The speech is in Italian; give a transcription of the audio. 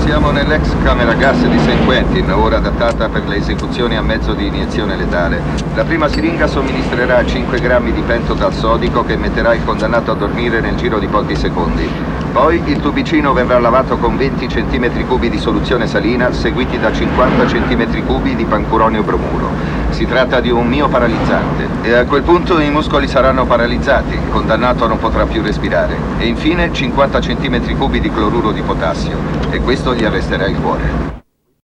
Siamo nell'ex camera gas di St. Quentin, ora adattata per le esecuzioni a mezzo di iniezione letale. La prima siringa somministrerà 5 grammi di pentotal sodico che metterà il condannato a dormire nel giro di pochi secondi. Poi il tubicino verrà lavato con 20 cm3 di soluzione salina, seguiti da 50 cm3 di pancuronio bromuro. Si tratta di un mioparalizzante e a quel punto i muscoli saranno paralizzati, il condannato non potrà più respirare. E infine 50 cm3 di cloruro di potassio e questo gli arresterà il cuore.